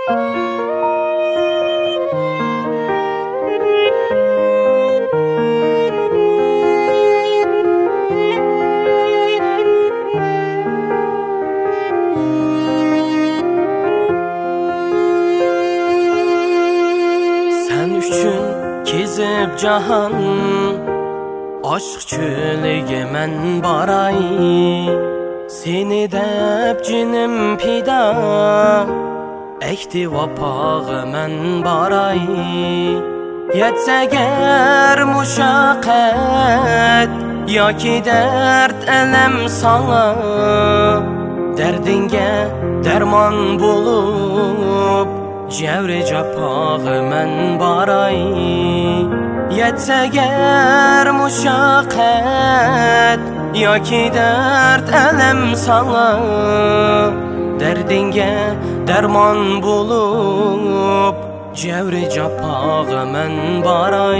Kezib jahan aşk çölüge men baray seni dep cinim pida ekti vapağı men baray yetse ger muşakkat yoki dert elem sana derdinge derman bulup Cevre capağı men baray yetse ger muşakkat yoki dert elem sana derdinge derman bulup Cevre capağı men baray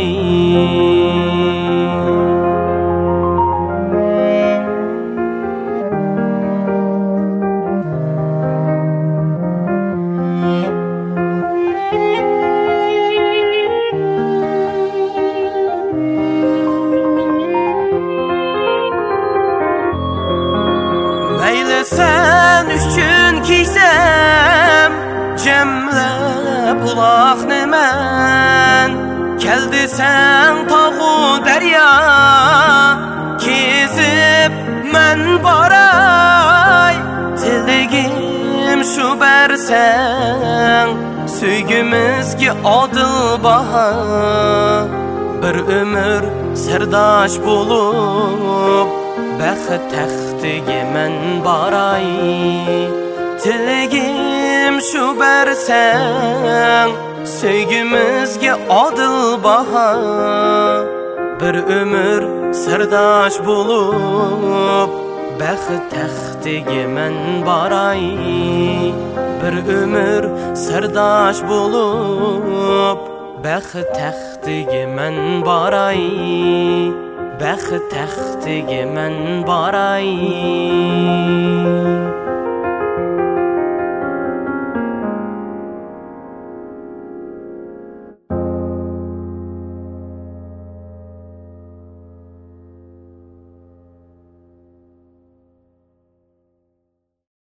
Sen üçün kiysem cemlep ulaqni men keldi sen tağı derya kezib men baray tiligim şu bersen söygümizge adıl baha bir ömür serdaş bulup Bəxт təxtige men baray Tiligim şu bersen Söygümüzge adıl baha Bir ömür sırdaş bulup Bəxt təxtige men baray Bir ömür sırdaş bulup Bəxt təxtige men baray Bəxт təxtige men baray